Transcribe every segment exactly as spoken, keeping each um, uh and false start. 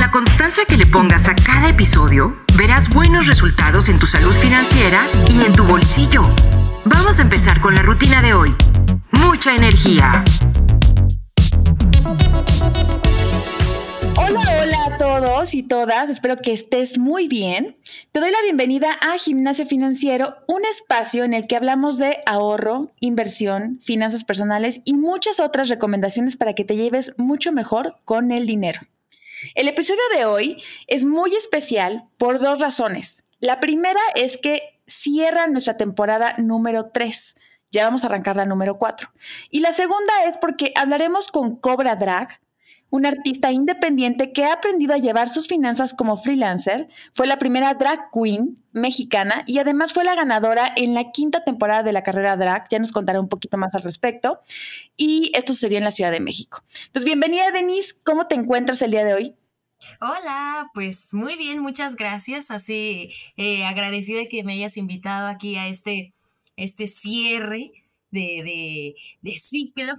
la constancia que le pongas a cada episodio, verás buenos resultados en tu salud financiera y en tu bolsillo. Vamos a empezar con la rutina de hoy. Mucha energía. Hola, hola a todos y todas. Espero que estés muy bien. Te doy la bienvenida a Gimnasio Financiero, un espacio en el que hablamos de ahorro, inversión, finanzas personales y muchas otras recomendaciones para que te lleves mucho mejor con el dinero. El episodio de hoy es muy especial por dos razones. La primera es que cierra nuestra temporada número tres. Ya vamos a arrancar la número cuatro. Y la segunda es porque hablaremos con Cobra Drag, un artista independiente que ha aprendido a llevar sus finanzas como freelancer. Fue la primera drag queen mexicana y además fue la ganadora en la quinta temporada de la carrera drag. Ya nos contará un poquito más al respecto. Y esto sucedió en la Ciudad de México. Entonces, bienvenida, Denise. ¿Cómo te encuentras el día de hoy? Hola, pues muy bien, muchas gracias. Así eh, agradecida que me hayas invitado aquí a este, este cierre de, de, de ciclo.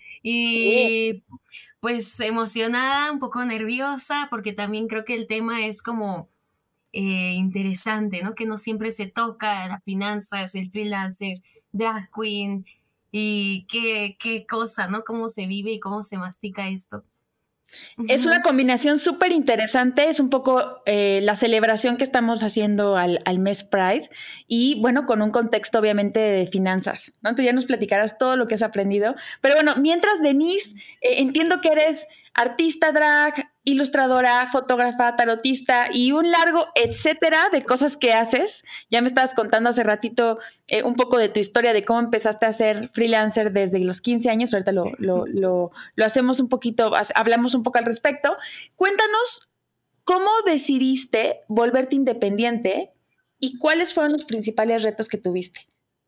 Y Sí. pues emocionada, un poco nerviosa, porque también creo que el tema es como eh, interesante, ¿no? Que no siempre se toca las finanzas, el freelancer, drag queen, y qué, qué cosa, ¿no? Cómo se vive y cómo se mastica esto. Es una Ujú. combinación súper interesante, es un poco eh, la celebración que estamos haciendo al, al mes Pride y bueno, con un contexto obviamente de finanzas, ¿no? Tú ya nos platicarás todo lo que has aprendido, pero bueno, mientras Denise, eh, entiendo que eres artista drag, ilustradora, fotógrafa, tarotista y un largo etcétera de cosas que haces. Ya me estabas contando hace ratito eh, un poco de tu historia, de cómo empezaste a ser freelancer desde los quince años, ahorita lo, lo, lo, lo hacemos un poquito, hablamos un poco al respecto. Cuéntanos cómo decidiste volverte independiente y cuáles fueron los principales retos que tuviste.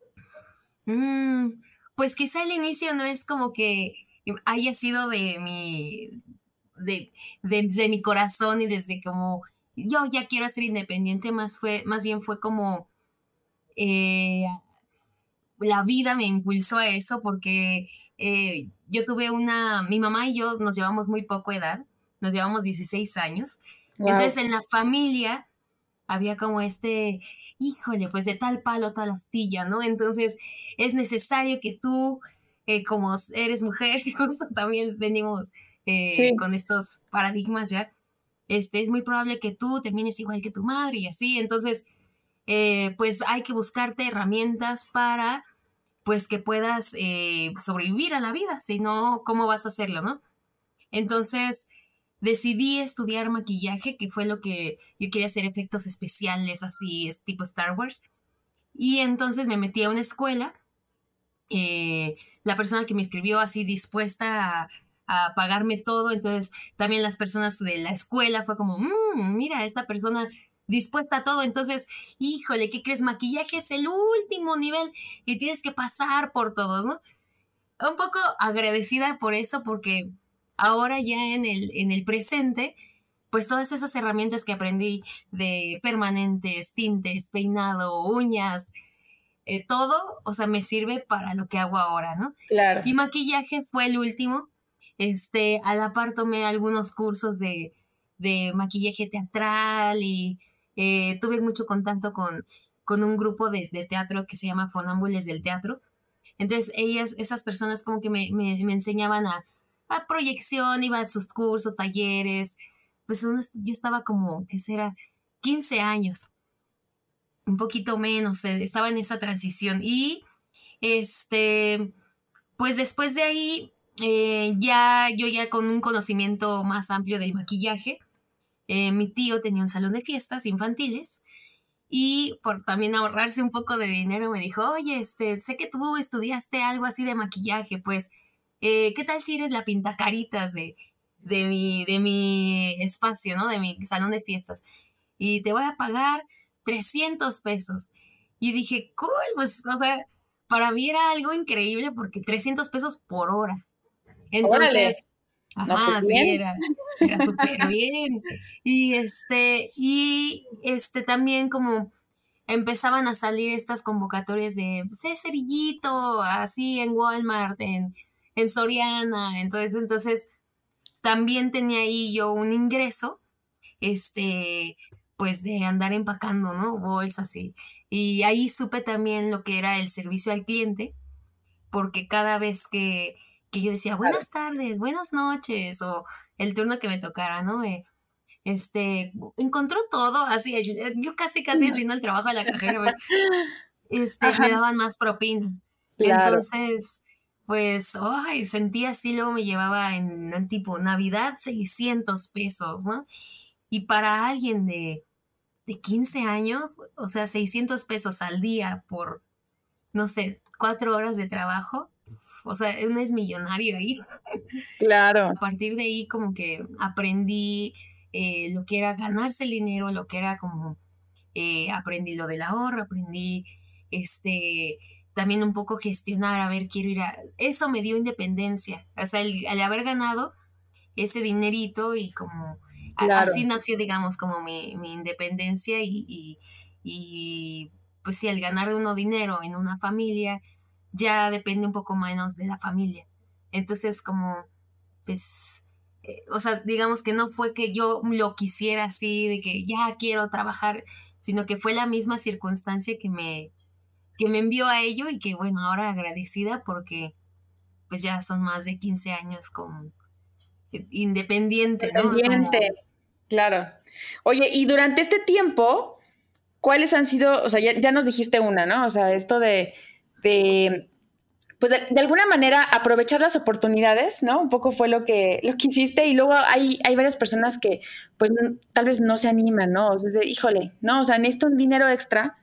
Mm, pues quizá el inicio no es como que haya sido de mi, de, de, de mi corazón y desde como yo ya quiero ser independiente, más fue, más bien fue como eh, la vida me impulsó a eso porque eh, yo tuve una, mi mamá y yo nos llevamos muy poco edad, nos llevamos dieciséis años, Wow. entonces en la familia había como este, híjole, pues de tal palo, tal astilla, ¿no? Entonces es necesario que tú, eh, como eres mujer, justo también venimos eh, Sí. con estos paradigmas ya, este, es muy probable que tú termines igual que tu madre y así, entonces, eh, pues hay que buscarte herramientas para, pues, que puedas eh, sobrevivir a la vida, si no, ¿cómo vas a hacerlo, no? Entonces, decidí estudiar maquillaje, que fue lo que yo quería hacer, efectos especiales, así, es tipo Star Wars. Y entonces me metí a una escuela. Eh, la persona que me inscribió así dispuesta a, a pagarme todo, entonces también las personas de la escuela fue como, mmm, mira, esta persona dispuesta a todo, entonces, híjole, ¿qué crees? Maquillaje es el último nivel y tienes que pasar por todos, ¿no? Un poco agradecida por eso, porque ahora ya en el, en el presente, pues todas esas herramientas que aprendí de permanentes, tintes, peinado, uñas, eh, todo, o sea, me sirve para lo que hago ahora, ¿no? Claro. Y maquillaje fue el último. Este, a la par tomé algunos cursos de, de maquillaje teatral y eh, tuve mucho contacto con, con un grupo de, de teatro que se llama Fonámbules del Teatro. Entonces, ellas, esas personas como que me, me, me enseñaban a, a proyección, iba a sus cursos, talleres. Pues unos- yo estaba como, ¿qué será? quince años, un poquito menos, eh, estaba en esa transición. Y este, pues después de ahí, eh, ya yo ya con un conocimiento más amplio del maquillaje, eh, mi tío tenía un salón de fiestas infantiles y por también ahorrarse un poco de dinero me dijo, oye, este, sé que tú estudiaste algo así de maquillaje, pues, eh, ¿qué tal si eres la pintacaritas de, de, mi, de mi espacio, ¿no? De mi salón de fiestas. Y te voy a pagar trescientos pesos. Y dije, cool, pues, o sea, para mí era algo increíble porque trescientos pesos por hora. Órale. Entonces, No, pues ajá, sí, bien. era, era súper bien. Y este, y este también como empezaban a salir estas convocatorias de, sé cerillito, así en Walmart, en, en Soriana. Entonces, entonces, también tenía ahí yo un ingreso este, pues de andar empacando, ¿no? Bolsas y, y ahí supe también lo que era el servicio al cliente, porque cada vez que, que yo decía Claro. buenas tardes, buenas noches, o el turno que me tocara, ¿no? Eh, este, encontró todo, así, yo casi, casi haciendo el trabajo a la cajera, este, Ajá, me daban más propina. claro. Entonces, pues, ay, sentía así, luego me llevaba en, en tipo Navidad seiscientos pesos, ¿no? Y para alguien de, de quince años, o sea, seiscientos pesos al día por, no sé, cuatro horas de trabajo, o sea, uno es millonario ahí. Claro. A partir de ahí como que aprendí eh, lo que era ganarse el dinero, lo que era como, eh, aprendí lo del ahorro, aprendí este, también un poco gestionar, a ver, quiero ir a... Eso me dio independencia, o sea, el, al haber ganado ese dinerito y como... a- Claro. así nació, digamos, como mi, mi independencia y, y, y, pues sí, al ganar uno dinero en una familia ya depende un poco menos de la familia. Entonces, como pues, eh, o sea, digamos que no fue que yo lo quisiera así, de que ya quiero trabajar, sino que fue la misma circunstancia que me, que me envió a ello y que, bueno, ahora agradecida porque pues ya son más de quince años con eh, independiente, ¿no? Independiente, Como, claro. Oye, y durante este tiempo, ¿cuáles han sido, o sea, ya, ya nos dijiste una, ¿no? O sea, esto de, de pues de, de alguna manera aprovechar las oportunidades, ¿no? Un poco fue lo que, lo que hiciste y luego hay, hay varias personas que pues n- tal vez no se animan, ¿no? O sea, es de, híjole, ¿no? O sea, necesito un dinero extra.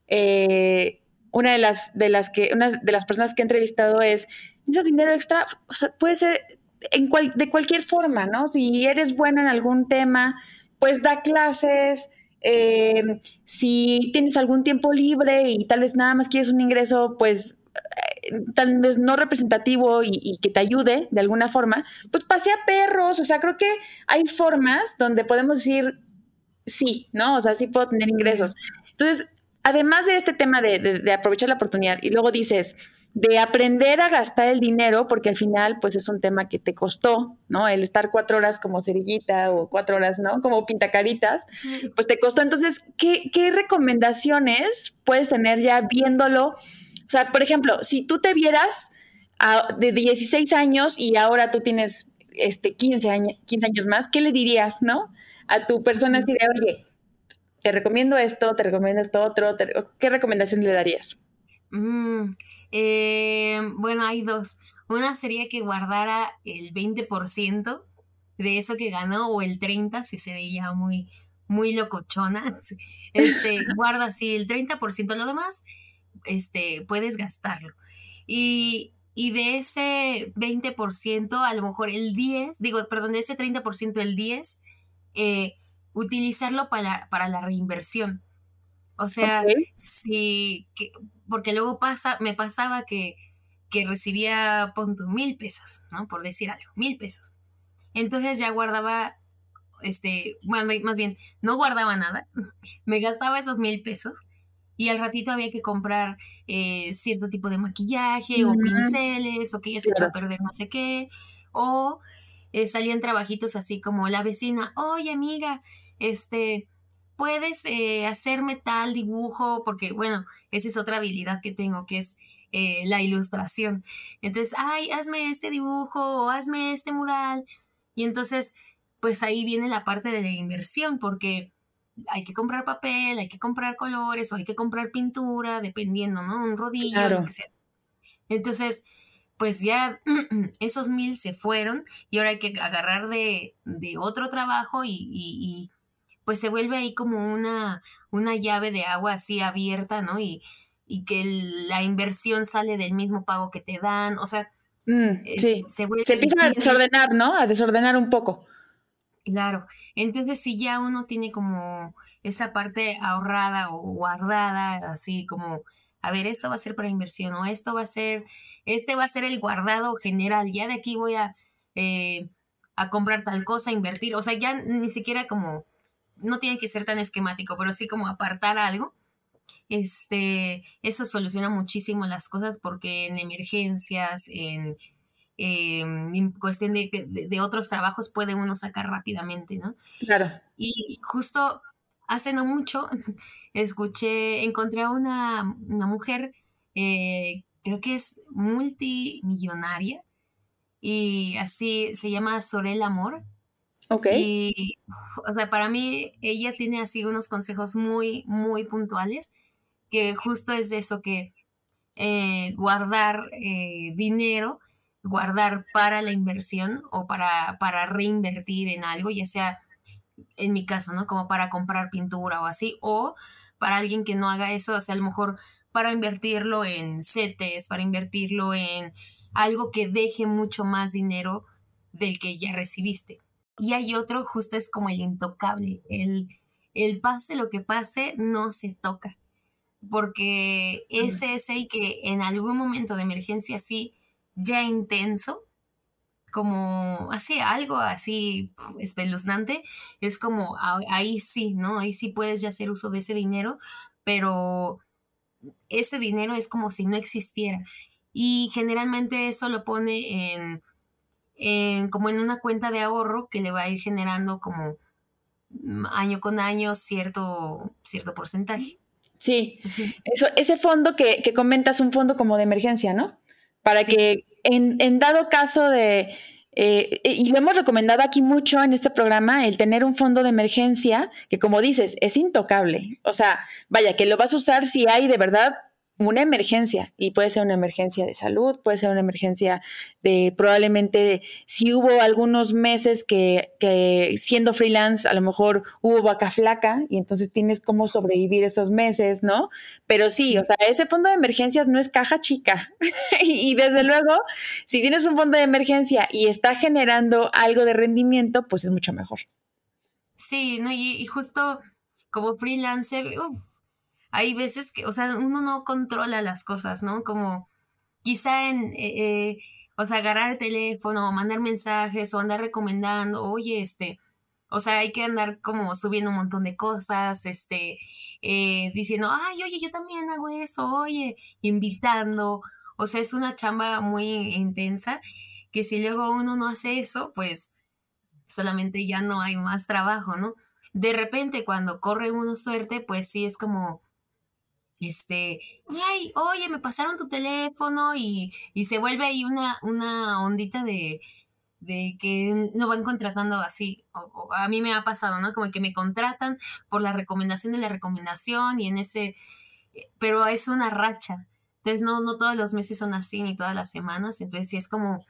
Eh, una de las, de las que, una de las personas que he entrevistado es, necesitas dinero extra, o sea, puede ser en cual, de cualquier forma, ¿no? Si eres buena en algún tema, pues da clases, eh, si tienes algún tiempo libre y tal vez nada más quieres un ingreso, pues tal vez no representativo y, y, que te ayude de alguna forma, pues pasea perros, o sea, creo que hay formas donde podemos decir sí, ¿no? O sea, sí puedo tener ingresos. claro. Entonces, además de este tema de, de, de aprovechar la oportunidad y luego dices, de aprender a gastar el dinero, porque al final, pues es un tema que te costó, ¿no? El estar cuatro horas como cerillita o cuatro horas, ¿no? Como pintacaritas, pues te costó. Entonces, ¿qué, qué recomendaciones puedes tener ya viéndolo? O sea, por ejemplo, si tú te vieras a, de dieciséis años y ahora tú tienes este, quince años, quince años más, ¿qué le dirías, no? A tu persona así de, oye, te recomiendo esto, te recomiendo esto otro, te, ¿qué recomendación le darías? Mm, eh, bueno, hay dos. Una sería que guardara el veinte por ciento de eso que ganó o el treinta por ciento si se veía muy, muy locochona. Este, guarda así el treinta por ciento, lo demás, este, puedes gastarlo. Y, y de ese veinte por ciento, a lo mejor el diez, digo, perdón, de ese treinta por ciento el diez, eh, utilizarlo para, para la reinversión. O Ok. sea, sí, que, porque luego pasa, me pasaba que, que recibía, pon tú, mil pesos, ¿no? Por decir algo, mil pesos. Entonces ya guardaba, este, bueno, más bien, no guardaba nada, me gastaba esos mil pesos y al ratito había que comprar eh, cierto tipo de maquillaje o Mm, pinceles o que ya se echó a claro. perder no sé qué, o eh, salían trabajitos así como la vecina, oye amiga, este, puedes eh, hacerme tal dibujo, porque bueno, esa es otra habilidad que tengo, que es eh, la ilustración. Entonces, ay, hazme este dibujo o hazme este mural. Y entonces, pues ahí viene la parte de la inversión, porque hay que comprar papel, hay que comprar colores o hay que comprar pintura, dependiendo, ¿no? Un rodillo, lo Claro. que sea. Entonces, pues ya esos mil se fueron y ahora hay que agarrar de, de otro trabajo y, y, y, pues se vuelve ahí como una, una llave de agua así abierta, ¿no? Y, y que el- la inversión sale del mismo pago que te dan, o sea, Mm, es- sí. se vuelve Se empieza a difícil. desordenar, ¿no? A desordenar un poco. Claro, entonces si ya uno tiene como esa parte ahorrada o guardada, así como, a ver, esto va a ser para inversión o esto va a ser, este va a ser el guardado general, ya de aquí voy a, eh, a comprar tal cosa, invertir, o sea, ya ni siquiera como, no tiene que ser tan esquemático, pero sí como apartar algo, este, eso soluciona muchísimo las cosas porque en emergencias, en eh, en cuestión de, de, de otros trabajos puede uno sacar rápidamente, ¿no? Claro. Y justo hace no mucho escuché, encontré a una, una mujer, eh, creo que es multimillonaria, y así se llama Sorel Amor. Ok. Y, o sea, para mí ella tiene así unos consejos muy, muy puntuales, que justo es de eso, que eh, guardar eh, dinero, guardar para la inversión o para, para reinvertir en algo, ya sea en mi caso, ¿no? Como para comprar pintura o así, o para alguien que no haga eso, o sea, a lo mejor para invertirlo en CETES, para invertirlo en algo que deje mucho más dinero del que ya recibiste. Y hay otro, justo es como el intocable, el, el pase lo que pase, no se toca, porque ese es el que en algún momento de emergencia así, ya intenso, como así, algo así pf, espeluznante, es como a- ahí sí, ¿no? Ahí sí puedes ya hacer uso de ese dinero, pero ese dinero es como si no existiera. Y generalmente eso lo pone en, en como en una cuenta de ahorro que le va a ir generando como mm, año con año cierto, cierto porcentaje. Sí, Ujú. eso, ese fondo que, que comentas, un fondo como de emergencia, ¿no? Para Sí, que en, en dado caso de, eh, y lo hemos recomendado aquí mucho en este programa, el tener un fondo de emergencia que, como dices, es intocable. O sea, vaya, que lo vas a usar si hay de verdad una emergencia, y puede ser una emergencia de salud, puede ser una emergencia de probablemente si hubo algunos meses que, que siendo freelance a lo mejor hubo vaca flaca y entonces tienes cómo sobrevivir esos meses, ¿no? Pero sí, o sí. sea, ese fondo de emergencias no es caja chica. y, y desde luego, si tienes un fondo de emergencia y está generando algo de rendimiento, pues es mucho mejor. Sí, ¿no? Y, y justo como freelancer, uf, hay veces que, o sea, uno no controla las cosas, ¿no? Como quizá en, eh, eh, o sea, agarrar el teléfono, mandar mensajes o andar recomendando, oye, este, o sea, hay que andar como subiendo un montón de cosas, este, eh, diciendo, ay, oye, yo también hago eso, oye, invitando, o sea, es una chamba muy intensa que si luego uno no hace eso, pues solamente ya no hay más trabajo, ¿no? De repente cuando corre uno suerte, pues sí es como este, ay, oye, me pasaron tu teléfono y, y se vuelve ahí una, una ondita de, de que lo van contratando así. O, o a mí me ha pasado, ¿no? Como que me contratan por la recomendación de la recomendación y en ese, pero es una racha. Entonces no, no todos los meses son así ni todas las semanas. Entonces sí es como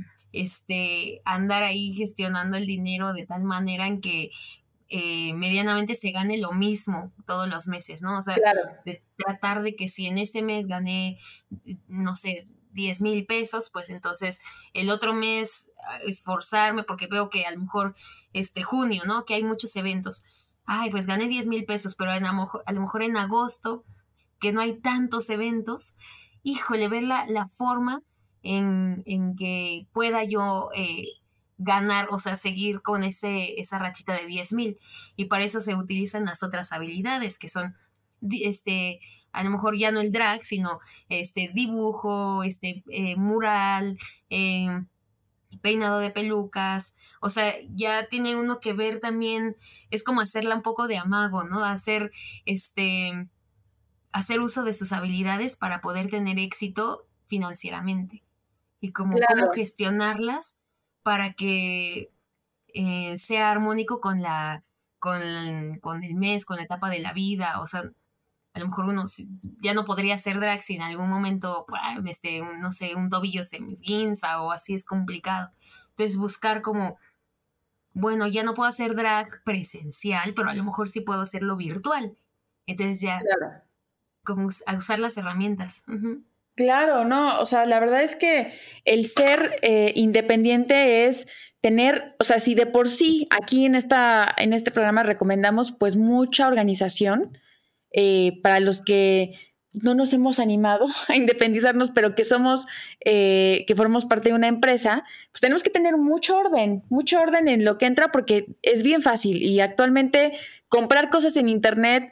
este andar ahí gestionando el dinero de tal manera en que eh, medianamente se gane lo mismo todos los meses, ¿no? O sea, Claro. de tratar de que si en este mes gané, no sé, diez mil pesos, pues entonces el otro mes ah, esforzarme porque veo que a lo mejor este junio, ¿no? Que hay muchos eventos. Ay, pues gané diez mil pesos, pero en, a, lo mejor, a lo mejor en agosto, que no hay tantos eventos, híjole, ver la, la forma en, en que pueda yo eh, ganar, o sea, seguir con ese, esa rachita de diez mil. Y para eso se utilizan las otras habilidades, que son, di- este, a lo mejor ya no el drag, sino este dibujo, este eh, mural, eh, peinado de pelucas, o sea, ya tiene uno que ver también, es como hacerla un poco de amago, ¿no? Hacer, este, hacer uso de sus habilidades para poder tener éxito financieramente y como cómo Claro. gestionarlas para que eh, sea armónico con la con, con el mes, con la etapa de la vida, o sea, a lo mejor uno si- ya no podría hacer drag si en algún momento, ¡pua! este, un- no sé, un tobillo se me esguinza o así es complicado. Entonces buscar como, bueno, ya no puedo hacer drag presencial, pero a lo mejor sí puedo hacerlo virtual. Entonces ya, Claro. como us- a usar las herramientas. Ujú. Claro, no, o sea, la verdad es que el ser eh, independiente es tener, o sea, si de por sí aquí en esta, en este programa recomendamos pues mucha organización eh, para los que no nos hemos animado a independizarnos, pero que somos, eh, que formamos parte de una empresa, pues tenemos que tener mucho orden, mucho orden en lo que entra porque es bien fácil y actualmente comprar cosas en internet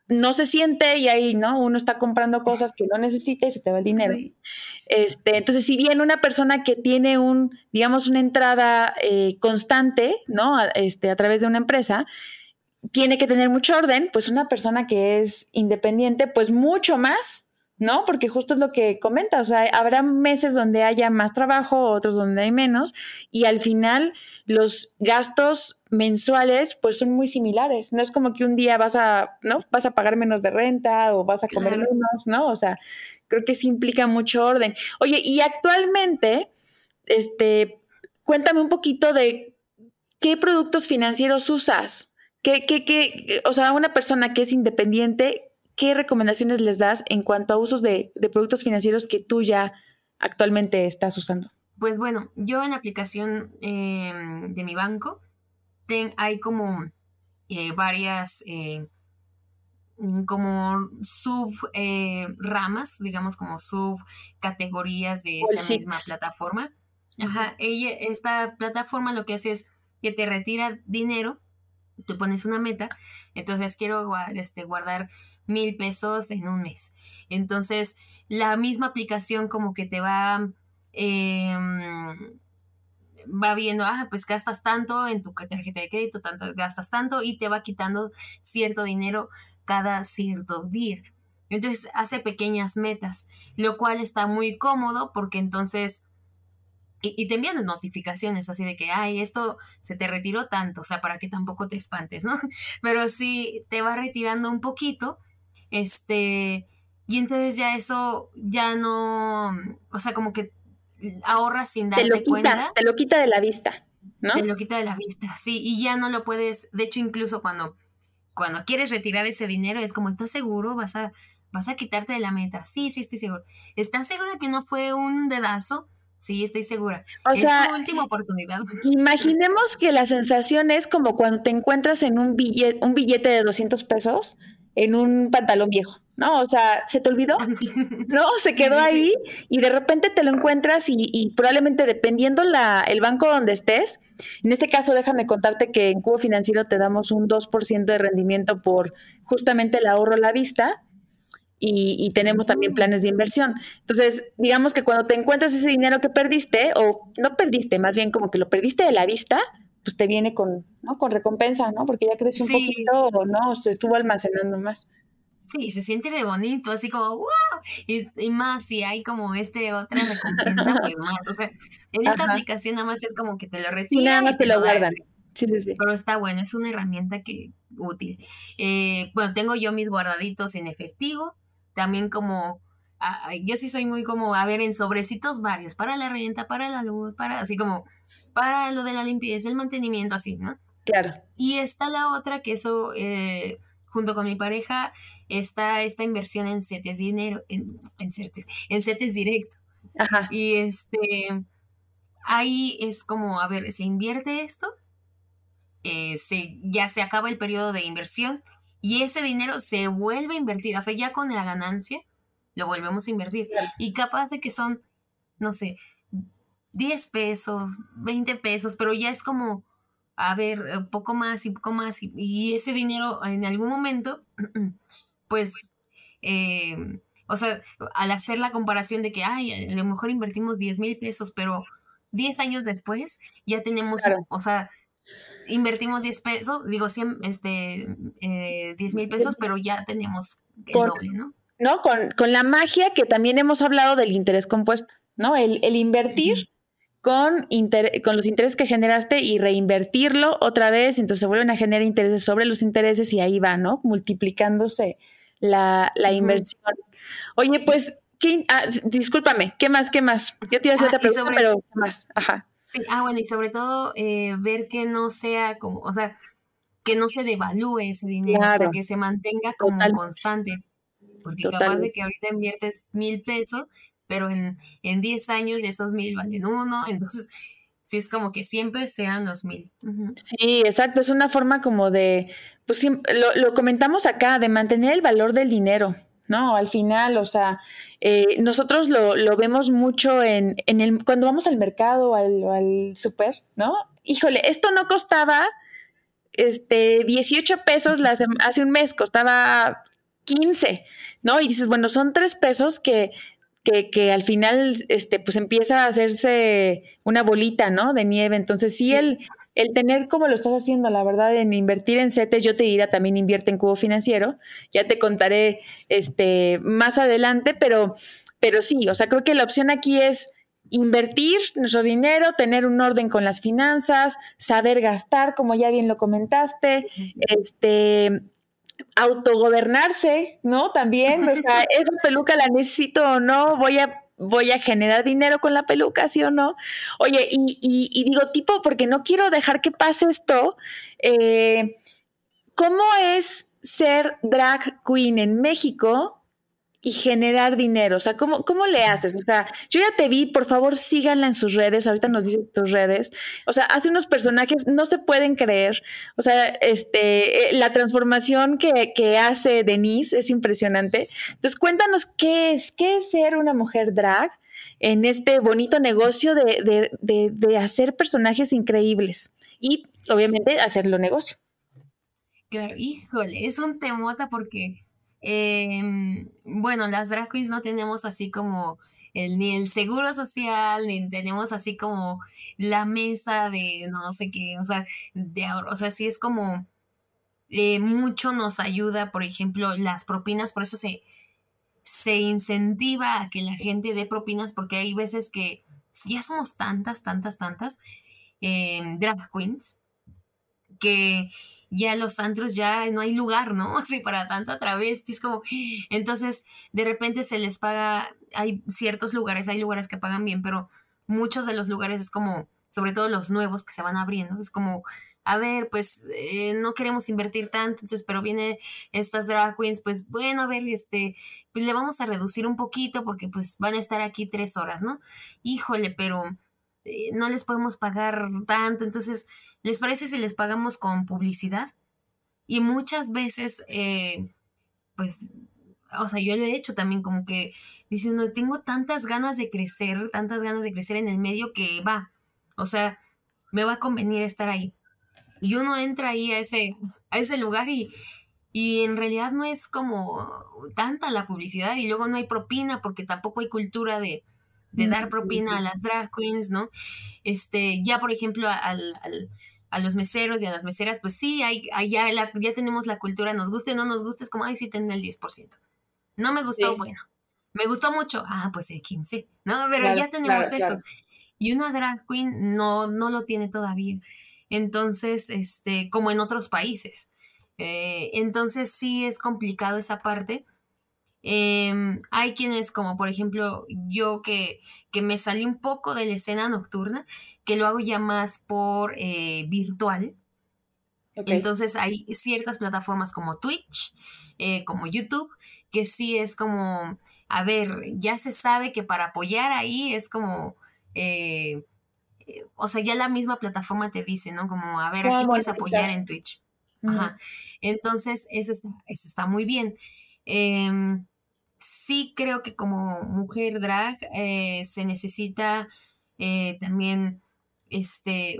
no se siente y ahí, ¿no? Uno está comprando cosas que no necesita y se te va el dinero. Sí. Este, entonces, si bien una persona que tiene un, digamos, una entrada eh, constante, ¿no? A, este, a través de una empresa, tiene que tener mucho orden, pues una persona que es independiente, pues mucho más, ¿no? Porque justo es lo que comenta, o sea, habrá meses donde haya más trabajo, otros donde hay menos, y al final los gastos mensuales pues son muy similares. No es como que un día vas a, ¿no? Vas a pagar menos de renta o vas a comer claro. menos, ¿no? O sea, creo que sí implica mucho orden. Oye, y actualmente, este, cuéntame un poquito de qué productos financieros usas. ¿Qué, qué, qué, o sea, una persona que es independiente, ¿qué recomendaciones les das en cuanto a usos de, de productos financieros que tú ya actualmente estás usando? Pues bueno, yo en la aplicación eh, de mi banco ten, hay como eh, varias eh, como sub eh, ramas, digamos como subcategorías de esa sí. misma plataforma. Ajá, ella, esta plataforma lo que hace es que te retira dinero, tú pones una meta, entonces quiero este, guardar mil pesos en un mes. Entonces, la misma aplicación como que te va, eh, va viendo, ah, pues gastas tanto en tu tarjeta de crédito, tanto gastas tanto, y te va quitando cierto dinero cada cierto día. Entonces, hace pequeñas metas, lo cual está muy cómodo porque entonces... Y, y te envían notificaciones así de que, ay, esto se te retiró tanto, o sea, para que tampoco te espantes, ¿no? Pero sí te va retirando un poquito, este, y entonces ya eso ya no, o sea, como que ahorras sin darte te lo quita, cuenta. Te lo quita de la vista, ¿no? Te lo quita de la vista, sí, y ya no lo puedes, de hecho, incluso cuando, cuando quieres retirar ese dinero, es como, ¿estás seguro? ¿Vas a, vas a quitarte de la meta? Sí, sí, estoy seguro. ¿Estás segura que no fue un dedazo? Sí, estoy segura. O es sea, tu última oportunidad. Imaginemos que la sensación es como cuando te encuentras en un billete, un billete de doscientos pesos en un pantalón viejo, ¿no? O sea, ¿se te olvidó? No, se quedó sí, sí, ahí sí. Y de repente te lo encuentras y, y probablemente dependiendo la, el banco donde estés, en este caso déjame contarte que en Cubo Financiero te damos un dos por ciento de rendimiento por justamente el ahorro a la vista. Y, y tenemos también planes de inversión. Entonces, digamos que cuando te encuentras ese dinero que perdiste, o no perdiste, más bien como que lo perdiste de la vista, pues te viene con, ¿no? Con recompensa, ¿no? Porque ya creció un sí. poquito, o no, se estuvo almacenando más. Sí, se siente de bonito, así como ¡wow! Y, y más, si hay como este otra recompensa, pues más. O sea, en esta Ajá. aplicación nada más es como que te lo retiran. Y nada más y te, te lo guardan. Sí, sí, sí. Pero está bueno, es una herramienta que útil. Eh, bueno, tengo yo mis guardaditos en efectivo. También como, uh, yo sí soy muy como, a ver, en sobrecitos varios, para la renta, para la luz, para, así como, para lo de la limpieza, el mantenimiento, así, ¿no? Claro. Y está la otra, que eso, eh, junto con mi pareja, está esta inversión en CETES dinero, en, en CETES, en CETES directo. Ajá. Y este, ahí es como, a ver, se invierte esto, eh, se, ya se acaba el periodo de inversión, y ese dinero se vuelve a invertir, o sea, ya con la ganancia lo volvemos a invertir. Claro. Y capaz de que son, no sé, diez pesos, veinte pesos, pero ya es como, a ver, un poco más y poco más. Y, y ese dinero en algún momento, pues, eh, o sea, al hacer la comparación de que, ay, a lo mejor invertimos diez mil pesos, pero diez años después ya tenemos, claro. o sea, invertimos diez pesos, digo cien, este, eh, diez mil pesos, pero ya tenemos el con, doble, ¿no? ¿no? Con, con la magia que también hemos hablado del interés compuesto, ¿no? El, el invertir uh-huh. con, inter, con los intereses que generaste y reinvertirlo otra vez, entonces se vuelven a generar intereses sobre los intereses y ahí va, ¿no? Multiplicándose la, la uh-huh. inversión. Oye, pues, ¿qué, ah, discúlpame, ¿qué más, qué más? Yo te iba a hacer ah, otra pregunta, sobre... pero ¿qué más? Ajá. Sí, ah, bueno, y sobre todo eh, ver que no sea como, o sea, que no se devalúe ese dinero, claro. O sea, que se mantenga como Total. constante. Porque Total. capaz de que ahorita inviertes mil pesos, pero en, en diez años esos mil valen uno, entonces sí es como que siempre sean los mil. Uh-huh. Sí, exacto, es una forma como de, pues siempre, lo, lo comentamos acá, de mantener el valor del dinero. No, al final, o sea, eh, nosotros lo, lo vemos mucho en, en el, cuando vamos al mercado, al, al súper, ¿no? Híjole, esto no costaba este, dieciocho pesos la, hace un mes, costaba quince, ¿no? Y dices, bueno, son tres pesos que, que, que al final, este, pues empieza a hacerse una bolita, ¿no? De nieve. Entonces, sí, Sí. el, el tener como lo estás haciendo, la verdad, en invertir en CETES, yo te diría también invierte en Cubo Financiero. Ya te contaré, este, más adelante, pero, pero sí, o sea, creo que la opción aquí es invertir nuestro dinero, tener un orden con las finanzas, saber gastar, como ya bien lo comentaste, este, autogobernarse, ¿no? También, o sea, esa peluca la necesito o no, voy a, voy a generar dinero con la peluca, ¿sí o no? Oye, y, y, y digo, tipo, porque no quiero dejar que pase esto, eh, ¿cómo es ser drag queen en México y generar dinero? O sea, ¿cómo, ¿cómo le haces? O sea, yo ya te vi, por favor, síganla en sus redes, ahorita nos dices tus redes. O sea, hace unos personajes, no se pueden creer. O sea, este, la transformación que, que hace Denise es impresionante. Entonces, cuéntanos qué es, qué es ser una mujer drag en este bonito negocio de, de, de, de hacer personajes increíbles y, obviamente, hacerlo negocio. Claro, híjole, es un temota porque, eh, bueno, las drag queens no tenemos así como el, ni el seguro social, ni tenemos así como la mesa de no sé qué, o sea, de ahorro, o sea, sí es como eh, mucho nos ayuda, por ejemplo, las propinas, por eso se, se incentiva a que la gente dé propinas, porque hay veces que ya somos tantas, tantas, tantas eh, drag queens que ya los antros ya no hay lugar, ¿no? Así para tanta travesti, es como, entonces de repente se les paga, hay ciertos lugares, hay lugares que pagan bien, pero muchos de los lugares es como, sobre todo los nuevos que se van abriendo, es como, a ver, pues eh, no queremos invertir tanto, entonces, pero viene estas drag queens, pues bueno, a ver, este, pues le vamos a reducir un poquito porque pues van a estar aquí tres horas, ¿no? Híjole, pero eh, no les podemos pagar tanto, entonces ¿les parece si les pagamos con publicidad? Y muchas veces, eh, pues, o sea, yo lo he hecho también, como que diciendo, tengo tantas ganas de crecer, tantas ganas de crecer en el medio que va, o sea, me va a convenir estar ahí. Y uno entra ahí a ese, a ese lugar y, y en realidad no es como tanta la publicidad y luego no hay propina porque tampoco hay cultura de, de dar propina a las drag queens, ¿no? Este, ya por ejemplo al, al a los meseros y a las meseras, pues sí, hay, hay ya, la, ya tenemos la cultura, nos guste o no nos guste, es como, ay, sí, ten el diez por ciento. No me gustó, Sí. bueno. Me gustó mucho, ah, pues el quince, ¿no? Pero Claro, ya tenemos claro, eso. claro. Y una drag queen no, no lo tiene todavía. Entonces, este, como en otros países. Eh, entonces sí es complicado esa parte. Eh, hay quienes, como por ejemplo, yo que, que me salí un poco de la escena nocturna, que lo hago ya más por eh, virtual. Okay. Entonces hay ciertas plataformas como Twitch, eh, como YouTube, que sí es como, a ver, ya se sabe que para apoyar ahí es como, eh, eh, o sea, ya la misma plataforma te dice, ¿no? Como, a ver, ¿Cómo aquí puedes monetizar? apoyar en Twitch. Uh-huh. Ajá. Entonces, eso está, eso está muy bien. Eh, sí creo que como mujer drag eh, se necesita eh, también, este,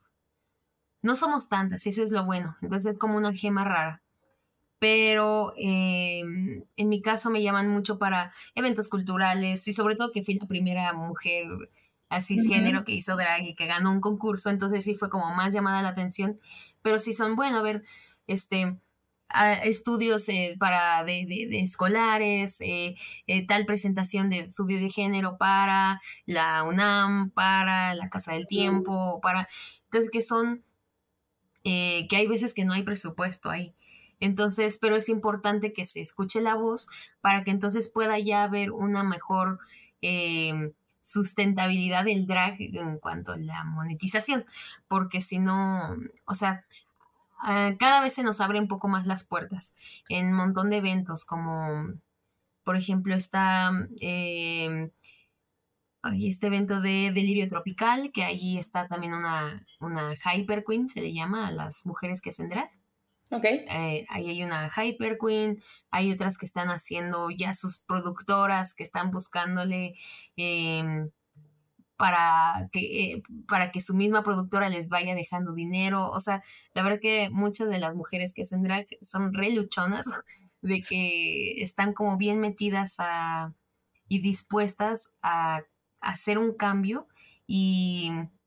no somos tantas, y eso es lo bueno, entonces es como una gema rara. Pero eh, en mi caso me llaman mucho para eventos culturales y sobre todo que fui la primera mujer así Uh-huh. género que hizo drag y que ganó un concurso, entonces sí fue como más llamada la atención, pero sí son, bueno, a ver, este, a, estudios eh, para de, de, de escolares, eh, eh, tal presentación de estudio de género para la UNAM, para la Casa del Tiempo, para, entonces que son, eh, que hay veces que no hay presupuesto ahí. Entonces, pero es importante que se escuche la voz para que entonces pueda ya haber una mejor eh, sustentabilidad del drag en cuanto a la monetización, porque si no, o sea, uh, cada vez se nos abren un poco más las puertas en un montón de eventos, como por ejemplo está eh, este evento de Delirio Tropical, que allí está también una, una Hyper Queen, se le llama a las mujeres que hacen drag. Okay. Eh, ahí hay una Hyper Queen, hay otras que están haciendo ya sus productoras, que están buscándole eh, para, que, eh, para que su misma productora les vaya dejando dinero. O sea, la verdad que muchas de las mujeres que hacen drag son re luchonas, de que están como bien metidas a, y dispuestas a, a hacer un cambio y,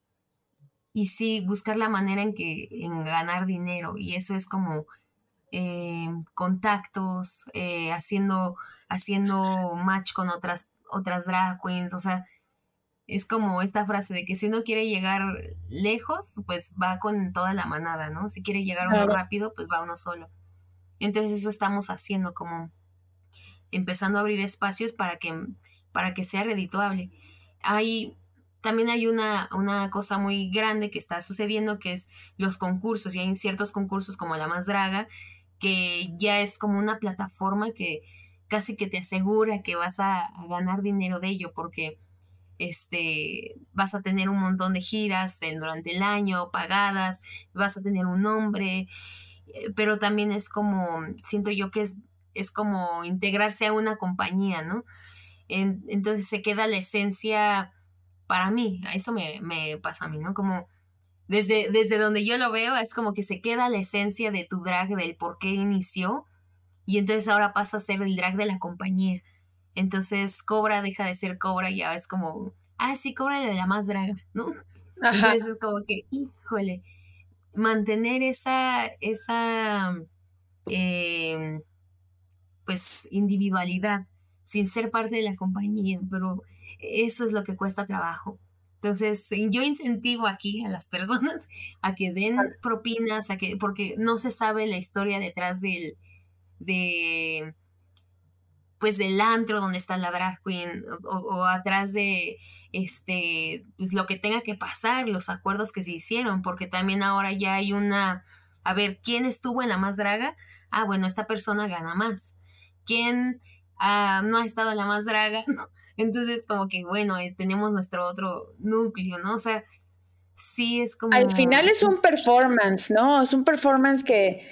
y sí buscar la manera en que en ganar dinero, y eso es como eh, contactos, eh, haciendo, haciendo match con otras, otras drag queens, o sea, es como esta frase de que si uno quiere llegar lejos, pues va con toda la manada, ¿no? Si quiere llegar uno Claro. rápido, pues va uno solo. Entonces eso estamos haciendo, como empezando a abrir espacios para que, para que sea redituable. Hay, también hay una, una cosa muy grande que está sucediendo, que es los concursos, y hay ciertos concursos como La Más Draga, que ya es como una plataforma que casi que te asegura que vas a, a ganar dinero de ello, porque este, vas a tener un montón de giras en, durante el año pagadas, vas a tener un nombre, eh, pero también es como, siento yo que es, es como integrarse a una compañía, ¿no? En, entonces se queda la esencia para mí, a eso me, me pasa a mí, ¿no? Como desde, desde donde yo lo veo, es como que se queda la esencia de tu drag, del por qué inició, y entonces ahora pasa a ser el drag de la compañía. Entonces Cobra deja de ser Cobra y ahora es como, ah, sí, Cobra de La Más Draga, ¿no? Ajá. Entonces es como que, híjole, mantener esa, esa, eh, pues, individualidad sin ser parte de la compañía, pero eso es lo que cuesta trabajo. Entonces, yo incentivo aquí a las personas a que den propinas, a que, porque no se sabe la historia detrás del, de, pues del antro donde está la drag queen, o, o atrás de este, pues lo que tenga que pasar, los acuerdos que se hicieron, porque también ahora ya hay una, a ver, ¿quién estuvo en La Más Draga? Ah, bueno, esta persona gana más. ¿Quién ah, no ha estado en La Más Draga? No. Entonces, como que, bueno, eh, tenemos nuestro otro núcleo, ¿no? O sea, sí es Al como... final es un performance, ¿no? Es un performance que,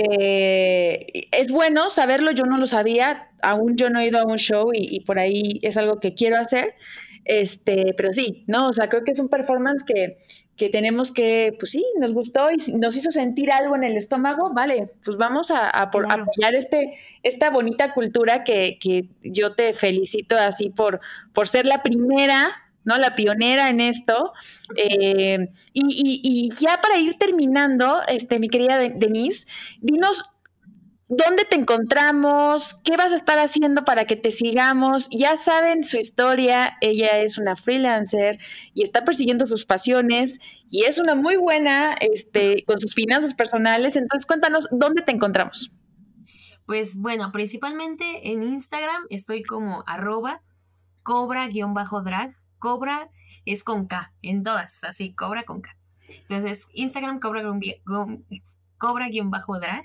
que es bueno saberlo, yo no lo sabía, aún yo no he ido a un show y, y por ahí es algo que quiero hacer, este, pero sí, ¿no? O sea, creo que es un performance que, que tenemos que, pues sí, nos gustó y nos hizo sentir algo en el estómago, vale, pues vamos a, a por, Claro. apoyar este, esta bonita cultura que, que yo te felicito así por, por ser la primera, ¿no? La pionera en esto. Eh, y, y, y ya para ir terminando, este, mi querida Denise, dinos dónde te encontramos, qué vas a estar haciendo para que te sigamos. Ya saben su historia, ella es una freelancer y está persiguiendo sus pasiones y es una muy buena este, con sus finanzas personales. Entonces, cuéntanos dónde te encontramos. Pues bueno, principalmente en Instagram estoy como arroba cobra-drag. Cobra es con K, en todas, así, Cobra con K. Entonces, Instagram cobra-drag.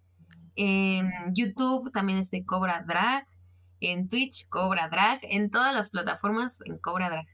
En YouTube también estoy Cobra Drag. En Twitch, Cobra Drag. En todas las plataformas, en Cobra Drag.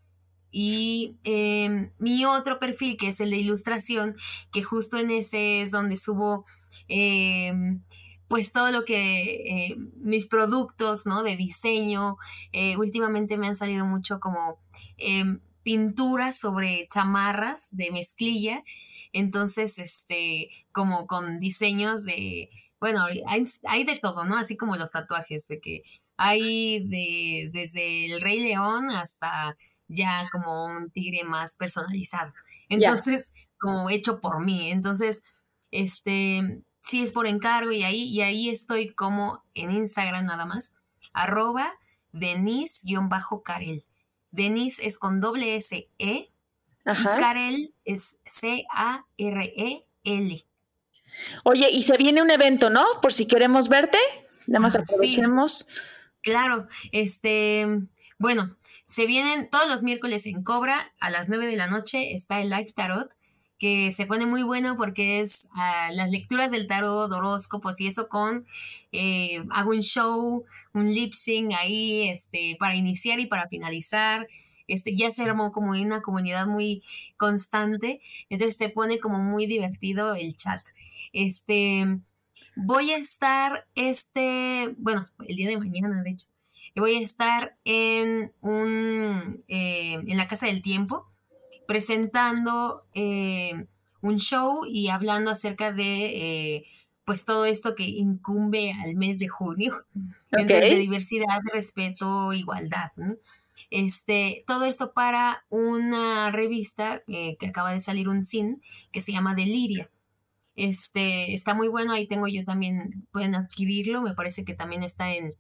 Y eh, mi otro perfil, que es el de ilustración, que justo en ese es donde subo... Eh, pues todo lo que, eh, mis productos, ¿no? De diseño, eh, últimamente me han salido mucho como eh, pinturas sobre chamarras de mezclilla, entonces, este, como con diseños de, bueno, hay, hay de todo, ¿no? Así como los tatuajes, de que hay de, desde el Rey León hasta ya como un tigre más personalizado, entonces, yeah. Como hecho por mí, entonces, este... sí es por encargo y ahí, y ahí estoy como en Instagram nada más, arroba Denise-Carel. Denise es con doble S E. Ajá. Y Carel es C A R E L. Oye, y se viene un evento, ¿no? Por si queremos verte, nada más aprovechemos. Sí, claro, este, bueno, se vienen todos los miércoles en Cobra a las nueve de la noche, está el Live Tarot, que se pone muy bueno porque es uh, las lecturas del tarot, horóscopos y eso con, eh, hago un show, un lip sync ahí, este, para iniciar y para finalizar, este, ya se armó como una comunidad muy constante, entonces se pone como muy divertido el chat. Este, voy a estar este, bueno, el día de mañana de hecho, voy a estar en un, eh, en la Casa del Tiempo, presentando eh, un show y hablando acerca de eh, pues todo esto que incumbe al mes de junio, Okay. entonces de diversidad, respeto, igualdad, ¿no? Este, todo esto para una revista eh, que acaba de salir, un zine, que se llama Deliria. Este, está muy bueno, ahí tengo yo también, pueden adquirirlo, me parece que también está en,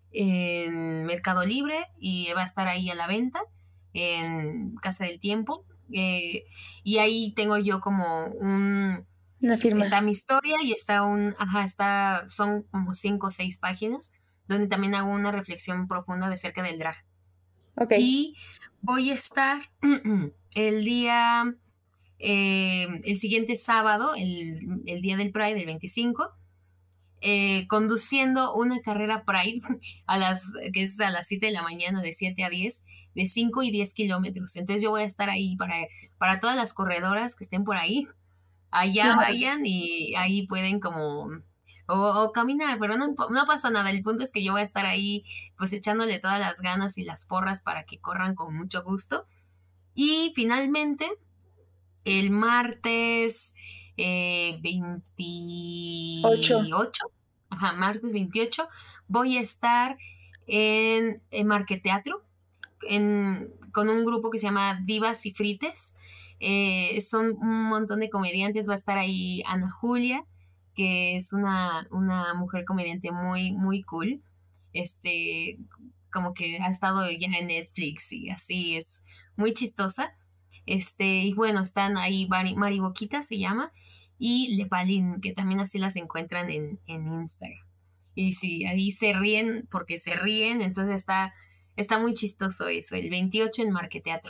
en Mercado Libre y va a estar ahí a la venta en Casa del Tiempo, eh, y ahí tengo yo como un, Una firma. está mi historia y está un, ajá, está, son como cinco o seis páginas, donde también hago una reflexión profunda de acerca del drag. Ok. Y voy a estar el día, eh, el siguiente sábado, el, el día del Pride, el veinticinco, eh, conduciendo una carrera Pride, a las, que es a las siete de la mañana, de siete a diez, de cinco y diez kilómetros. Entonces yo voy a estar ahí para, para todas las corredoras que estén por ahí. Allá Claro. vayan y ahí pueden como... O, o caminar, pero no, no pasa nada. El punto es que yo voy a estar ahí pues echándole todas las ganas y las porras para que corran con mucho gusto. Y finalmente, el martes eh, veintiocho, ajá, martes veintiocho, voy a estar en, en Marqueteatro en, con un grupo que se llama Divas y Frites. Eh, son un montón de comediantes. Va a estar ahí Ana Julia, que es una, una mujer comediante muy, muy cool. Este, como que ha estado ya en Netflix y así, es muy chistosa. Este, y bueno, están ahí Mari, Mari Boquita se llama, y Lepalín, que también así las encuentran en, en Instagram. Y sí, ahí se ríen porque se ríen, entonces está, está muy chistoso eso, el veintiocho en Marqueteatro.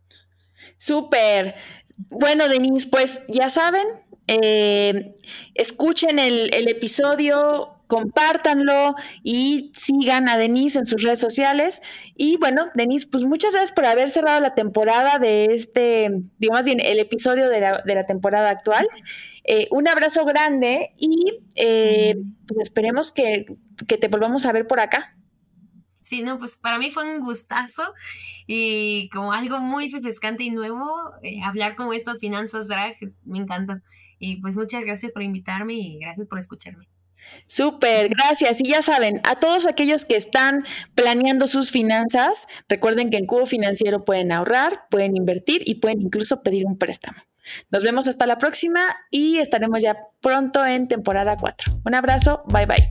Súper. Bueno, Denise, pues ya saben, eh, escuchen el, el episodio, compártanlo y sigan a Denise en sus redes sociales. Y bueno, Denise, pues muchas gracias por haber cerrado la temporada de este, digo más bien, el episodio de la, de la temporada actual. Eh, un abrazo grande y eh, pues esperemos que, que te volvamos a ver por acá. Sí, no, pues para mí fue un gustazo y como algo muy refrescante y nuevo, eh, hablar como esto de finanzas drag, me encanta. Y pues muchas gracias por invitarme y gracias por escucharme. Súper, gracias. Y ya saben, a todos aquellos que están planeando sus finanzas, recuerden que en Cubo Financiero pueden ahorrar, pueden invertir y pueden incluso pedir un préstamo. Nos vemos hasta la próxima y estaremos ya pronto en temporada cuatro. Un abrazo, bye bye.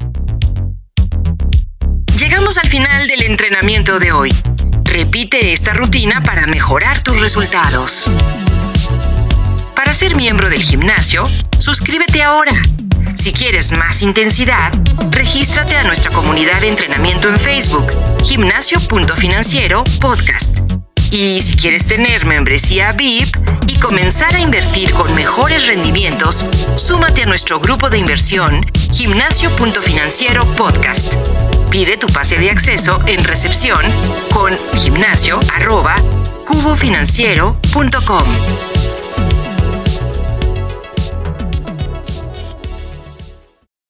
Llegamos al final del entrenamiento de hoy. Repite esta rutina para mejorar tus resultados. Para ser miembro del gimnasio, suscríbete ahora. Si quieres más intensidad, regístrate a nuestra comunidad de entrenamiento en Facebook, Gimnasio punto Financiero Podcast. Y si quieres tener membresía V I P y comenzar a invertir con mejores rendimientos, súmate a nuestro grupo de inversión, Gimnasio punto Financiero Podcast. Pide tu pase de acceso en recepción con gimnasio arroba cubofinanciero punto com.